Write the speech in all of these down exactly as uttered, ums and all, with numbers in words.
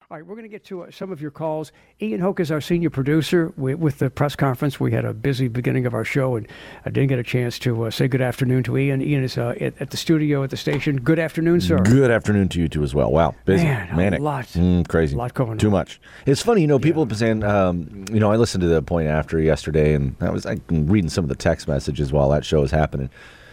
All right, we're going to get to uh, some of your calls. Ian Hoke is our senior producer. We, with the press conference, we had a busy beginning of our show, and I didn't get a chance to uh, say good afternoon to Ian. Ian is uh, at, at the studio at the station. Good afternoon, sir. Good afternoon to you, too, as well. Wow, busy, Man, manic. a lot. Mm, crazy. A lot going on. Too much. It's funny, you know, people Yeah. have been saying, um, you know, I listened to the point after yesterday, and I was like, reading some of the text messages while that show was happening.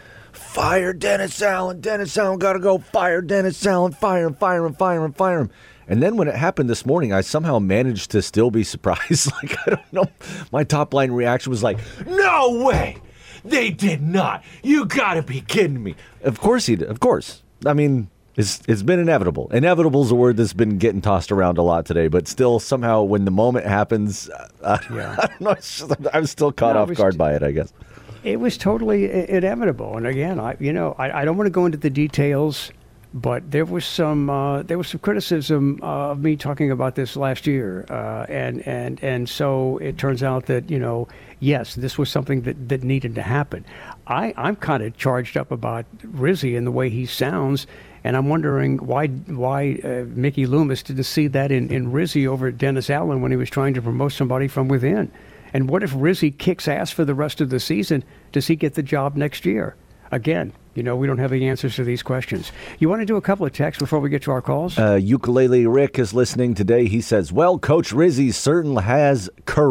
Fire Dennis Allen. Dennis Allen got to go. Fire Dennis Allen. Fire him, fire him, fire him, fire him. And then when it happened this morning, I somehow managed to still be surprised. Like, I don't know. My top line reaction was like, no way. They did not. You got to be kidding me. Of course he did. Of course. I mean, it's it's been inevitable. Inevitable is a word that's been getting tossed around a lot today. But still, somehow, when the moment happens, uh, Yeah. I don't know. It's just, I'm still caught No, it off was guard t- by it, I guess. It was totally i- inevitable. And again, I you know, I, I don't want to go into the details, but there was some uh, there was some criticism uh, of me talking about this last year, uh, and and and so it turns out that you know, yes, this was something that, that needed to happen. I I'm kind of charged up about Rizzy and the way he sounds, and I'm wondering why why uh, Mickey Loomis didn't see that in in Rizzy over at Dennis Allen when he was trying to promote somebody from within. And what if Rizzy kicks ass for the rest of the season? Does he get the job next year? Again, you know, we don't have the answers to these questions. You want to do a couple of texts before we get to our calls? Uh, Ukulele Rick is listening today. He says, well, Coach Rizzy certainly has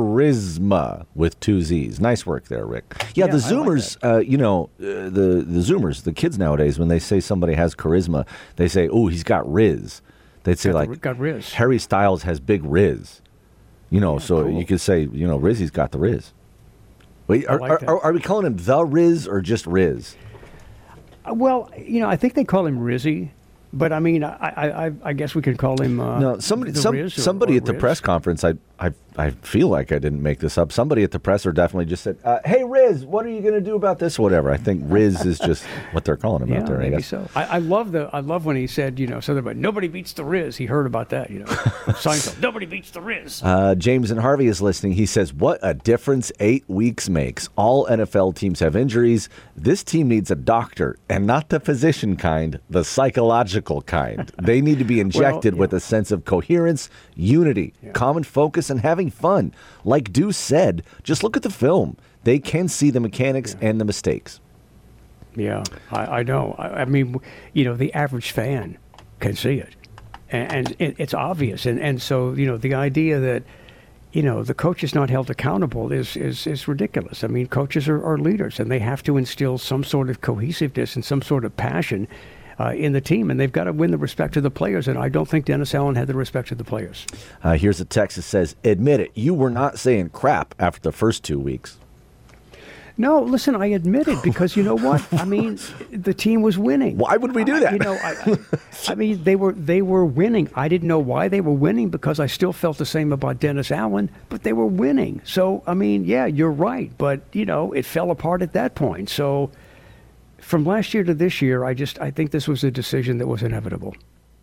charisma with two Z's. Nice work there, Rick. Yeah, Yeah, the I like Zoomers, uh, you know, uh, the, the Zoomers, the kids nowadays, when they say somebody has charisma, they say, oh, he's got Riz. They'd say, Got the- like, got Riz. Harry Styles has big Riz. You know, so cool. you could say, you know, Rizzy's got the Riz. Wait, are, like that. are, are we calling him the Riz or just Riz? Uh, Well, you know, I think they call him Rizzy, but I mean, I I, I, I guess we could call him. Uh, No, somebody, the some, Riz or- somebody or at the Riz. press conference. I, I, I feel like I didn't make this up. Somebody at the presser definitely just said, uh, "Hey, Riz, what are you going to do about this?" Or whatever. I think Riz is just what they're calling him Yeah, out there. I maybe guess. so. I, I love the I love when he said, you know, something about nobody beats the Riz. He heard about that, you know, Seinfeld. Nobody beats the Riz. Uh, James and Harvey is listening. He says, "What a difference eight weeks makes. All N F L teams have injuries. This team needs a doctor, and not the physician kind, the psychological kind. They need to be injected yeah. with a sense of coherence, unity, Yeah. common focus, and having fun. Like Deuce said, just look at the film. They can see the mechanics and the mistakes." Yeah, I, I know. I, I mean, you know, the average fan can see it, and, and it, it's obvious. And, and so, you know, the idea that, you know, the coach is not held accountable is is, is ridiculous. I mean, coaches are, are leaders, and they have to instill some sort of cohesiveness and some sort of passion uh, in the team, and they've got to win the respect of the players. And I don't think Dennis Allen had the respect of the players. Uh, here's a text that says, "Admit it, you were not saying crap after the first two weeks." No, listen, I admit it because you know what? I mean, the team was winning. Why would we do that? I, you know, I, I, I mean, they were they were winning. I didn't know why they were winning because I still felt the same about Dennis Allen, but they were winning. So, I mean, yeah, you're right, but you know, it fell apart at that point. So, from last year to this year, I just I think this was a decision that was inevitable.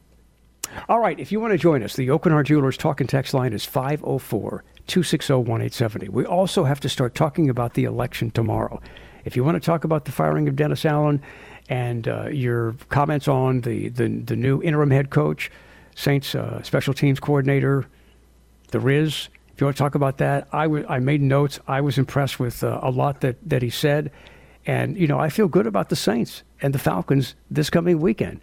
All right, if you want to join us, the Oakenhart Jewelers talk and text line is five oh four, two six oh, one eight seven oh. We also have to start talking about the election tomorrow. If you want to talk about the firing of Dennis Allen and uh, your comments on the, the, the new interim head coach, Saints uh, special teams coordinator, the Riz, if you want to talk about that, I, w- I made notes. I was impressed with uh, a lot that, that he said. And, you know, I feel good about the Saints and the Falcons this coming weekend.